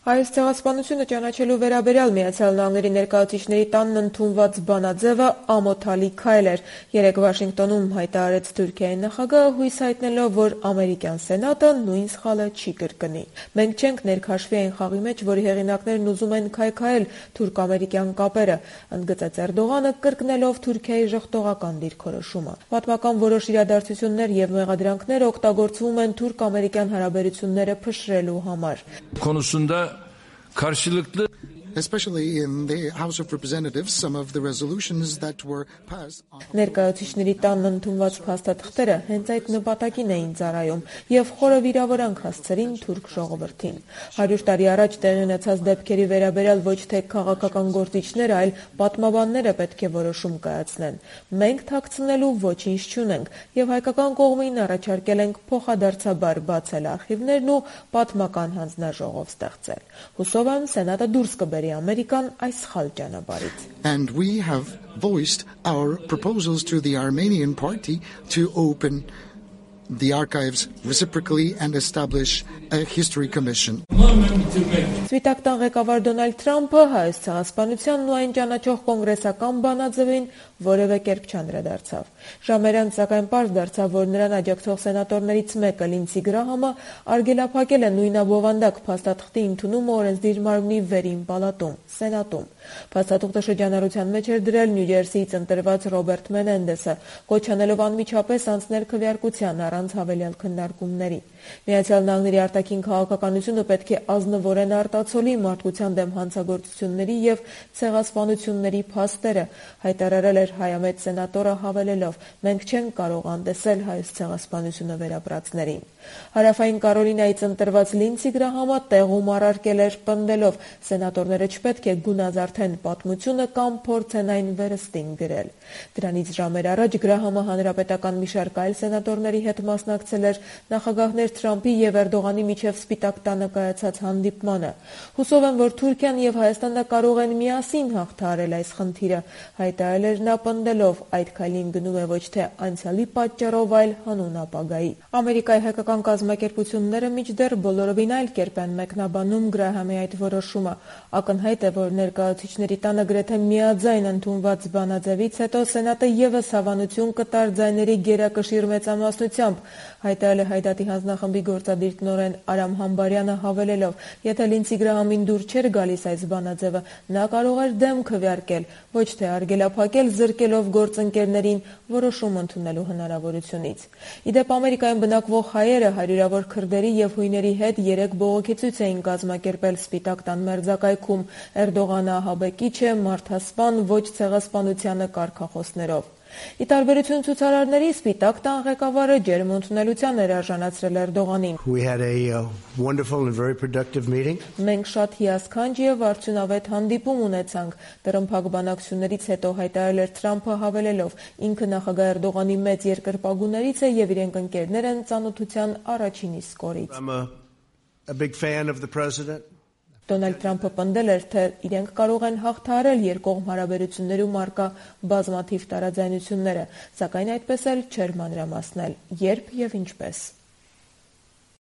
Հայոց ցեղասպանությունը ճանաչելու վերաբերյալ Միացյալ Նահանգների ներկայացուցիչների տանն ընդունված բանաձևը ամոթալի քայլ էր։ Երեկ Վաշինգտոնում հայտարարեց Թուրքիայի նախագահը, հույս հայտնելով, որ ամերիկյան սենատը նույն սխալը չի կրկնի։ Մենք չենք ներքաշվի այն խաղի մեջ, որի հեղինակներն ուզում են քայքայել թուրք-ամերիկյան կապերը, ընդգծեց Էրդողանը, կրկնելով Թուրքիայի ժխտողական դիրքորոշումը։ Պատմական որոշ իրադարձություններ եւ մեղադրանքներ օգտագործվում են թուրք-ամերիկյան հարաբերությունները փշրելու համար։ Karşılıklı especially in the House of Representatives, some of the resolutions that were passed. Ներկայացուցիչների տանն ընդունված փաստաթղթերը հենց այդ նպատակին էին ծառայում եւ խորը վիրավորանք հասցրին թուրք ժողովրդին։ 100 տարի առաջ տեղի ունեցած դեպքերի վերաբերյալ ոչ թե քաղաքական գործիչները, այլ պատմաբանները պետք է որոշում կայացնեն։ Մենք թաքցնելու ոչինչ չունենք եւ հայկական կողմին առաջարկել ենք փոխադարձաբար բացել արխիվներն ու պատմական հանձնաժողով ստեղծել։ Հուսով եմ սենատը դուրս կբերի Ամերիկան այս սխալ ճանապարհից։ And we have voiced our proposals to the Armenian party to open the archives reciprocally and establish a history commission. Սպիտակ տան ղեկավար Դոնալդ Թրամփը հայոց ցեղասպանությանն ու այն ճանաչող կոնգրեսական բանաձևին որևէ կերպ չանդրադարձավ։ Ժամեր անց սակայն պարզ դարձավ, որ նրան աջակցող սենատորներից մեկը Լինսի Գրահամը արգելափակել է նույնաբովանդակ փաստաթղթի ընդունումը օրենսդիր մարմնի վերին պալատում, սենատում։ Փաստաթուղթը շրջանառության մեջ էր դրել Նյու Ջերսիից ընտրված Ռոբերտ Մենենդեսը, կոչ անելով անմիջապես անցնել քվեարկության առանց հավելյալ քննարկումների։ Միացյալ Նահանգների արտաքին քաղաքականությունը պետք է ազնվորեն արտացոլի մարդկության դեմ հանցագործությունների եւ ցեղասպանությունների փաստերը, հայտարարել էր հայամետ սենատորը հավելելով. մենք չենք կարող անտեսել հայոց ցեղասպանությունը վերապրածներին։ Հարավային Կարոլինայից ընտրված Լինսի Գրահամը տեղում առարկել էր պնդելով. սենատորները չպետք է գունազարդեն պատմությունը կամ փորձեն այն վերստին գրել։ Դրանից ժամեր առաջ Գրահամը հանրապետական մի շարք այլ սենատորների հետ մասնակցել էր նախագահներ Թրամփի եւ Էրդողանի միջև Սպիտակ տանը կայացած հանդիպմանը։ Հուսով եմ, որ Թուրքիան եւ Հայաստանը կարող են միասին հաղթահարել այս խնդիրը, հայտարարել էր նա պնդելով. այդ քայլին գնում է ոչ թե անցյալի պատճառով, այլ հանուն ապագայի։ Ամերիկայի հայկական կազմակերպությունները մինչդեռ բոլորովին այլ կերպ են մեկնաբանում Գրահամի այդ որոշումը։ Ակնհայտ է, որ ներկայացուցիչների տանը գրեթե միաձայն ընդունված բանաձևից հետո Սենատը եւս հավանություն կտար ձայների գերակշիռ մեծամասնությամբ, հայտարարել է Հայդատի հանձնախմբի գործադիր տնօրեն Արամ Համբարյանը հավելելով. եթե Լինսի Գրահամին դուր չէր գալիս այս բանաձևը, նա կարող էր դեմ քվեարկել, ոչ թե արգելափակել զրկելով գործընկերներին որոշում ընդունելու հնարավորությունից։ Իդեպ Ամերիկայում բնակվող հայերը հարյուրավոր քրդերի եւ հույների հետ երեք բողոքի ցույց էին կազմակերպել Սպիտակ տան մերձակայքում։ Էրդողանը ահաբեկիչ է, մարդասպան, ոչ ցեղասպանությանը կարգախոսներով։ Ի տարբերություն ցուցարարների, Սպիտակ տան ղեկավարը ջերմ ընդունելության էր արժանացրել Էրդողանին։ We had a wonderful and very productive meeting. Մենք շատ հիասքանչ եւ արդյունավետ հանդիպում ունեցանք։ Դրամփակ բանակցություններից հետո հայտարարել էր Թրամփը հավելելով. ինքը նախագահ Էրդողանի մեծ երկրպագուներից է եւ իրենք ընկերներ են ծանոթության առաջին իսկ օրից։ I'm a big fan of the president. Դոնալդ Թրամփը պնդել էր, թե իրենք կարող են հաղթահարել երկկողմ հարաբերություններում առկա բազմաթիվ տարաձայնությունները, սակայն այդպես էլ չէր մանրամասնել՝ երբ եւ ինչպես։